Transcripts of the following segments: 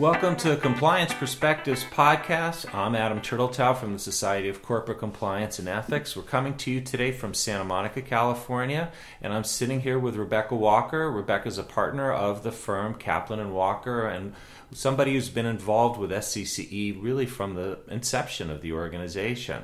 Welcome to Compliance Perspectives Podcast. I'm Adam Turtletaub from the Society of Corporate Compliance and Ethics. We're coming to you today from Santa Monica, California, and I'm sitting here with Rebecca Walker. Rebecca's a partner of the firm Kaplan & Walker and somebody who's been involved with SCCE really from the inception of the organization.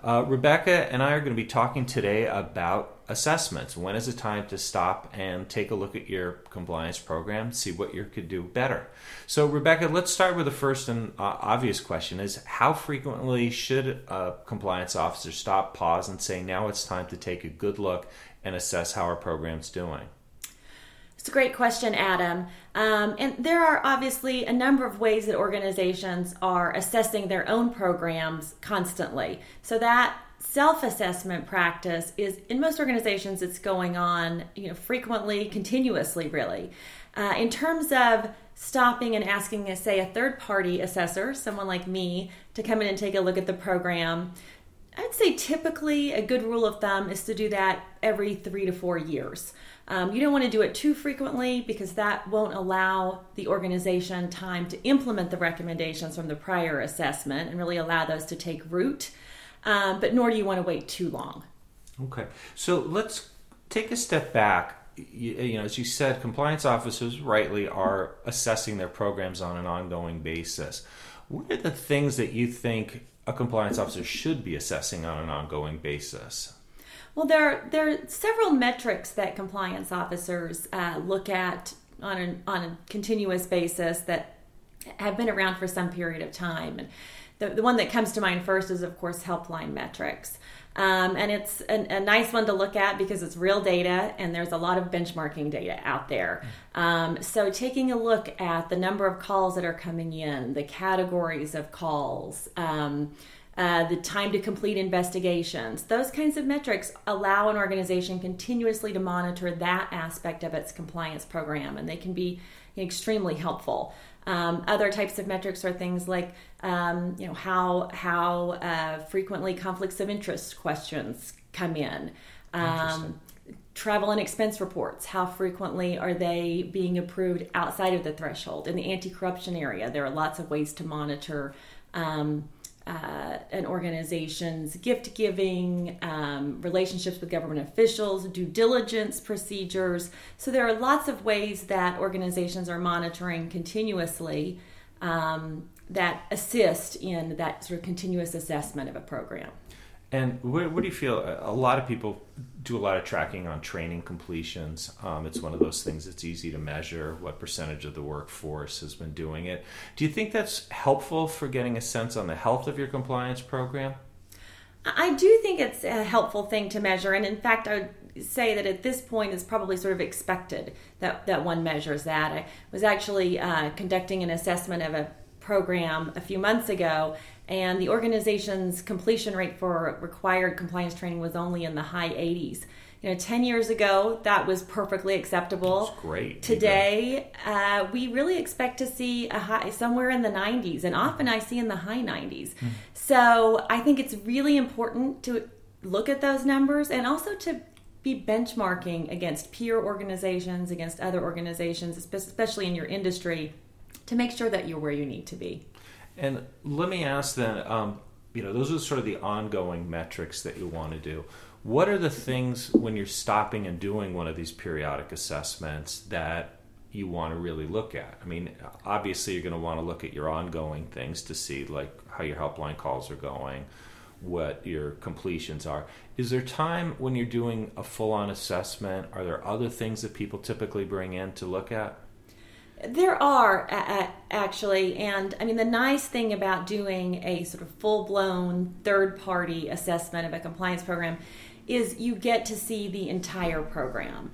Rebecca and I are going to be talking today about assessments. When is it time to stop and take a look at your compliance program, see what you could do better? So, Rebecca, let's start with the first and obvious question is how frequently should a compliance officer stop, pause, and say, now it's time to take a good look and assess how our program's doing? It's a great question, Adam. And there are obviously a number of ways that organizations are assessing their own programs constantly. So that self-assessment practice is, in most organizations, it's going on, frequently, continuously, really. In terms of stopping and asking, say, a third-party assessor, someone like me, to come in and take a look at the program, I'd say typically a good rule of thumb is to do that every 3 to 4 years. You don't want to do it too frequently because that won't allow the organization time to implement the recommendations from the prior assessment and really allow those to take root, but nor do you want to wait too long. Okay, so let's take a step back. As you said, compliance officers rightly are assessing their programs on an ongoing basis. What are the things that you think a compliance officer should be assessing on an ongoing basis? Well, there are several metrics that compliance officers look at on a continuous basis that have been around for some period of time. And the one that comes to mind first is, of course, helpline metrics. And it's a nice one to look at because it's real data and there's a lot of benchmarking data out there. So taking a look at the number of calls that are coming in, the categories of calls, the time to complete investigations, those kinds of metrics allow an organization continuously to monitor that aspect of its compliance program, and they can be extremely helpful. Other types of metrics are things like, how frequently conflicts of interest questions come in. Travel and expense reports, how frequently are they being approved outside of the threshold? In the anti-corruption area, there are lots of ways to monitor an organization's gift giving, relationships with government officials, due diligence procedures. So there are lots of ways that organizations are monitoring continuously that assist in that sort of continuous assessment of a program. And what do you feel? A lot of people do a lot of tracking on training completions. It's one of those things that's easy to measure what percentage of the workforce has been doing it. Do you think that's helpful for getting a sense on the health of your compliance program? I do think it's a helpful thing to measure. And in fact, I would say that at this point it's probably sort of expected that one measures that. I was actually conducting an assessment of a program a few months ago, and the organization's completion rate for required compliance training was only in the high 80s. 10 years ago, that was perfectly acceptable. That's great. Today, we really expect to see a high somewhere in the 90s, and often I see in the high 90s. So I think it's really important to look at those numbers and also to be benchmarking against peer organizations, against other organizations, especially in your industry, to make sure that you're where you need to be. And let me ask then, those are sort of the ongoing metrics that you want to do. What are the things when you're stopping and doing one of these periodic assessments that you want to really look at? I mean, obviously you're going to want to look at your ongoing things to see like how your helpline calls are going, what your completions are. Is there time when you're doing a full-on assessment? Are there other things that people typically bring in to look at? There are, actually, and I mean the nice thing about doing a sort of full-blown third-party assessment of a compliance program is you get to see the entire program.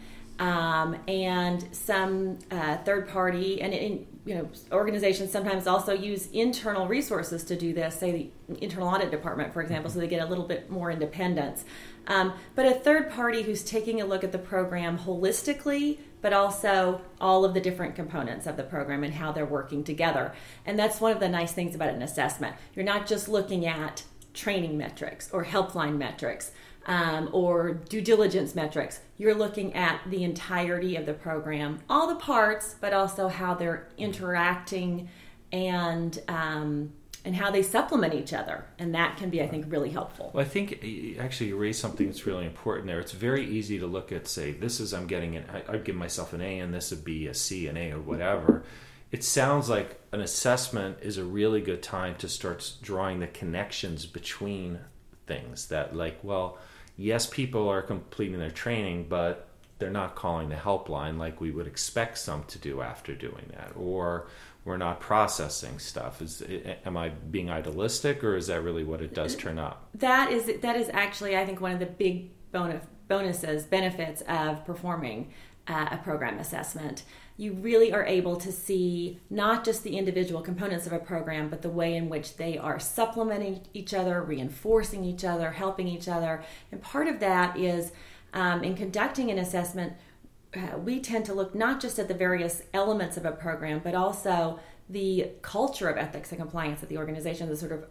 And some third-party, and organizations sometimes also use internal resources to do this, say the internal audit department, for example, so they get a little bit more independence. But a third party who's taking a look at the program holistically, but also all of the different components of the program and how they're working together. And that's one of the nice things about an assessment. You're not just looking at training metrics or helpline metrics or due diligence metrics. You're looking at the entirety of the program, all the parts, but also how they're interacting and how they supplement each other. And that can be, I think, really helpful. Well, I think actually you raised something that's really important there. It's very easy to look at, say, I'd give myself an A and this would be a C, an A, or whatever. It sounds like an assessment is a really good time to start drawing the connections between things that, like, well, yes, people are completing their training, but they're not calling the helpline like we would expect some to do after doing that. Or we're not processing stuff. Am I being idealistic, or is that really what it does turn up? That is actually, I think, one of the big benefits of performing a program assessment. You really are able to see not just the individual components of a program, but the way in which they are supplementing each other, reinforcing each other, helping each other. And part of that is in conducting an assessment, we tend to look not just at the various elements of a program, but also the culture of ethics and compliance at the organization, the sort of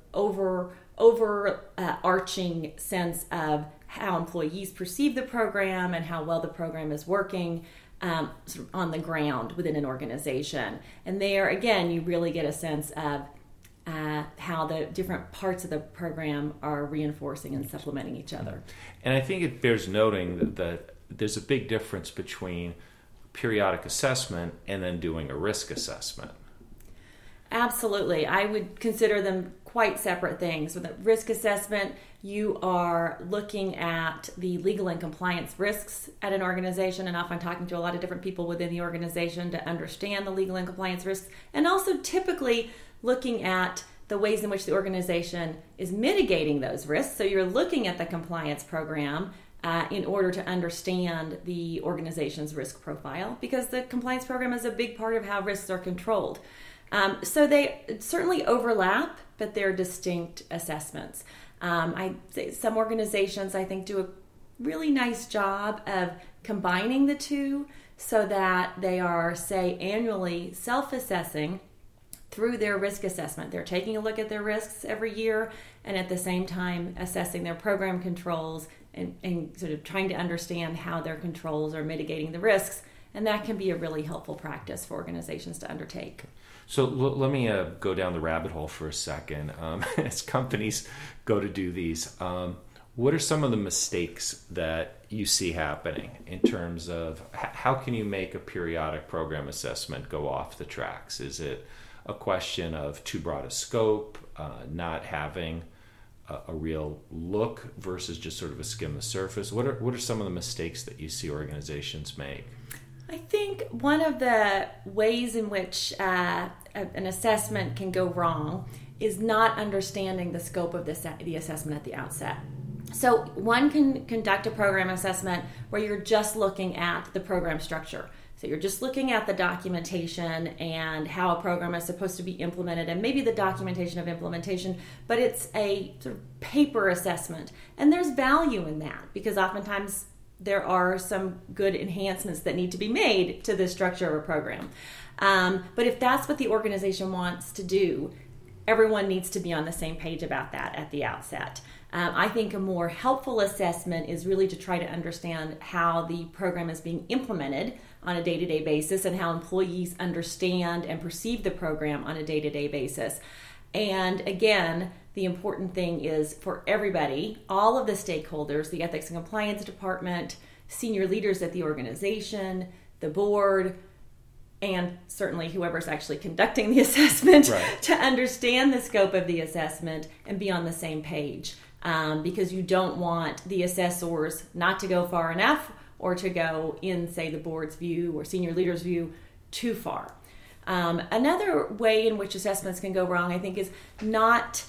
overarching sense of how employees perceive the program and how well the program is working sort of on the ground within an organization. And there, again, you really get a sense of how the different parts of the program are reinforcing and supplementing each other. And I think it bears noting that there's a big difference between periodic assessment and then doing a risk assessment. Absolutely. I would consider them quite separate things. With a risk assessment, you are looking at the legal and compliance risks at an organization, and often talking to a lot of different people within the organization to understand the legal and compliance risks, and also typically looking at the ways in which the organization is mitigating those risks. So you're looking at the compliance program in order to understand the organization's risk profile, because the compliance program is a big part of how risks are controlled. So they certainly overlap, but they're distinct assessments. I say some organizations, I think, do a really nice job of combining the two so that they are, say, annually self-assessing through their risk assessment. They're taking a look at their risks every year and at the same time assessing their program controls and sort of trying to understand how their controls are mitigating the risks. And that can be a really helpful practice for organizations to undertake. So let me go down the rabbit hole for a second. As companies go to do these, what are some of the mistakes that you see happening in terms of how can you make a periodic program assessment go off the tracks? Is it a question of too broad a scope, not having a real look versus just sort of a skim the surface? What are some of the mistakes that you see organizations make? I think one of the ways in which an assessment can go wrong is not understanding the scope of the assessment at the outset. So one can conduct a program assessment where you're just looking at the program structure. So you're just looking at the documentation and how a program is supposed to be implemented, and maybe the documentation of implementation, but it's a sort of paper assessment. And there's value in that, because oftentimes there are some good enhancements that need to be made to the structure of a program. But if that's what the organization wants to do, everyone needs to be on the same page about that at the outset. I think a more helpful assessment is really to try to understand how the program is being implemented on a day-to-day basis and how employees understand and perceive the program on a day-to-day basis. And again, the important thing is for everybody, all of the stakeholders, the ethics and compliance department, senior leaders at the organization, the board, and certainly whoever's actually conducting the assessment, right, to understand the scope of the assessment and be on the same page. Because you don't want the assessors not to go far enough or to go in, say, the board's view or senior leaders' view too far. Another way in which assessments can go wrong, I think, is not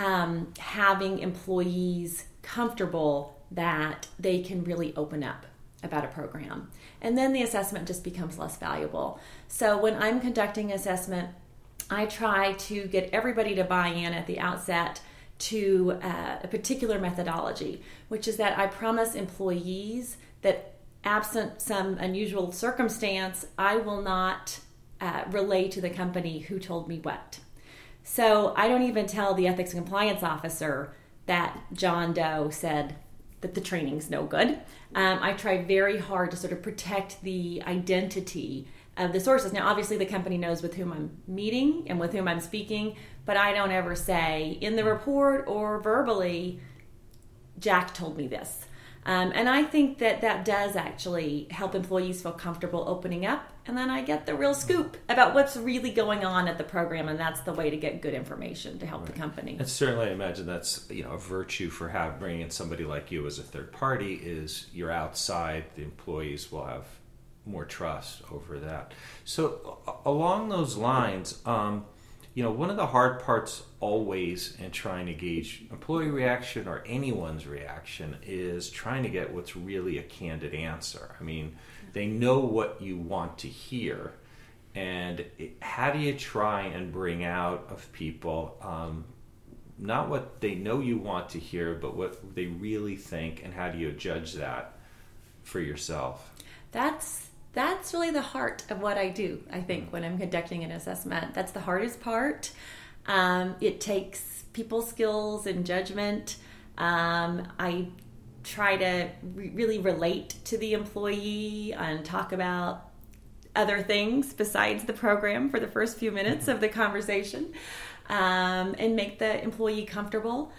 having employees comfortable that they can really open up about a program. And then the assessment just becomes less valuable. So when I'm conducting assessment, I try to get everybody to buy in at the outset to a particular methodology, which is that I promise employees that absent some unusual circumstance, I will not relay to the company who told me what. So I don't even tell the ethics and compliance officer that John Doe said that the training's no good. I try very hard to sort of protect the identity the sources. Now, obviously, the company knows with whom I'm meeting and with whom I'm speaking, but I don't ever say in the report or verbally, Jack told me this. And I think that does actually help employees feel comfortable opening up. And then I get the real scoop about what's really going on at the program. And that's the way to get good information to help the company. And certainly I imagine that's a virtue for bringing in somebody like you as a third party is you're outside. The employees will have more trust over that. So along those lines, one of the hard parts always in trying to gauge employee reaction or anyone's reaction is trying to get what's really a candid answer. I mean, they know what you want to hear, and how do you try and bring out of people not what they know you want to hear, but what they really think, and how do you judge that for yourself? That's really the heart of what I do, I think, when I'm conducting an assessment. That's the hardest part. It takes people skills and judgment. I try to really relate to the employee and talk about other things besides the program for the first few minutes of the conversation, and make the employee comfortable.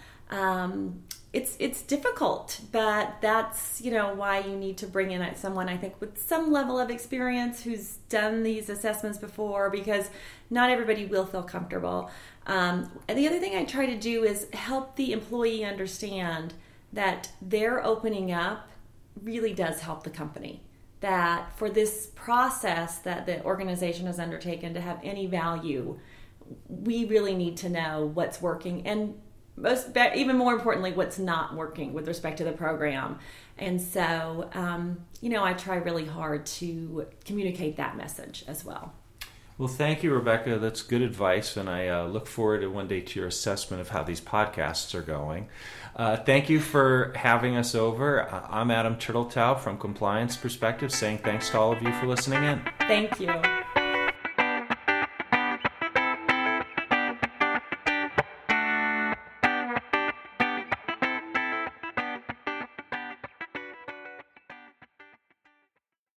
It's difficult, but that's why you need to bring in someone, I think, with some level of experience who's done these assessments before, because not everybody will feel comfortable. And the other thing I try to do is help the employee understand that their opening up really does help the company. That for this process that the organization has undertaken to have any value, we really need to know what's working and even more importantly, what's not working with respect to the program. And so, I try really hard to communicate that message as well. Well, thank you, Rebecca. That's good advice, and I look forward to one day to your assessment of how these podcasts are going. Thank you for having us over. I'm Adam Turteltaub from Compliance Perspective, saying thanks to all of you for listening in. Thank you.